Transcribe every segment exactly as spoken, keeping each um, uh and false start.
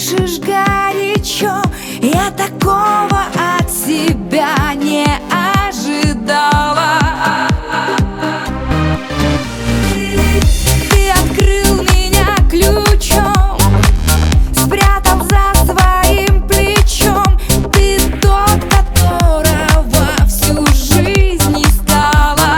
дышишь горячо, я такого от себя не ожидала. Ты открыл меня ключом, спрятал за своим плечом. Ты тот, которого всю жизнь не стала.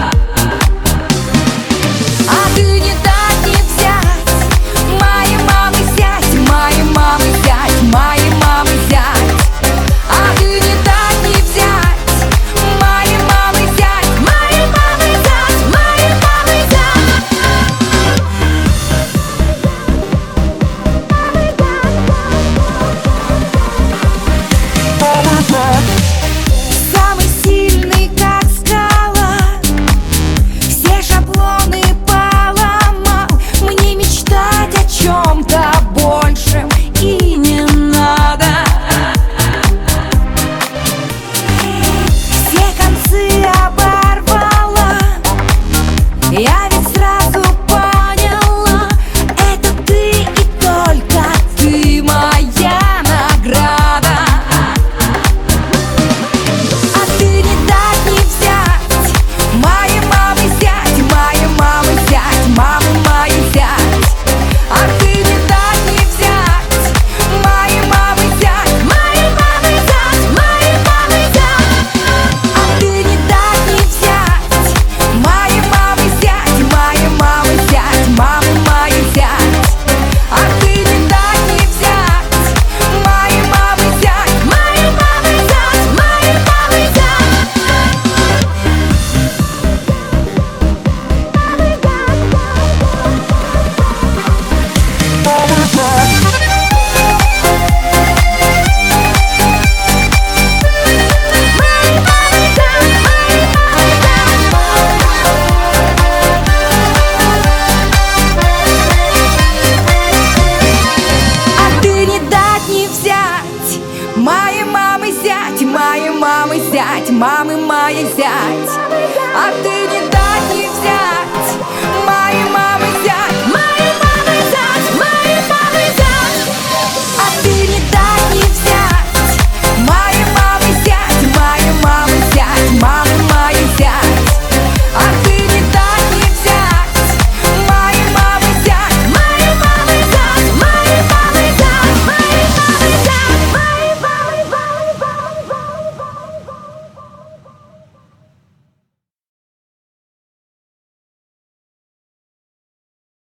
А ты не дать не взять, моей мамы зять, моей мамы зять, моей мамы зять. А ты не дать не взять, моей мамы зять, моей мамы зять, моей мамы зять. Самый сильный, как скала, все шаблоны поломал. Мне мечтать о чем-то большем и не надо. Все концы оборвала, я ведь сразу поняла, это ты и только ты моя награда. А ты не дать не взять, моей мамы зять, моей мамы зять, мамы моей зять. А ты не дать не взять, моей мамы зять, моей мамы зять, моей мамы зять. А ты не дать не взять, моей мамы зять, моей мамы зять, мамы моей зять. А ты не дать не взять, моей мамы зять, моей мамы зять, моей мамы зять. А ты не дать не взять, моей мамы зять, моей мамы зять, мамы моей зять. А ты